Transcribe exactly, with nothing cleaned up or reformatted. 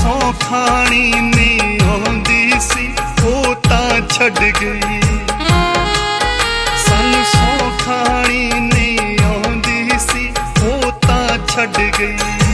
सौ खानी नहीं आउंदी सी ओ तां छड़ गई। सानू सौ खानी नहीं आउंदी सी ओ तां छड़ गई।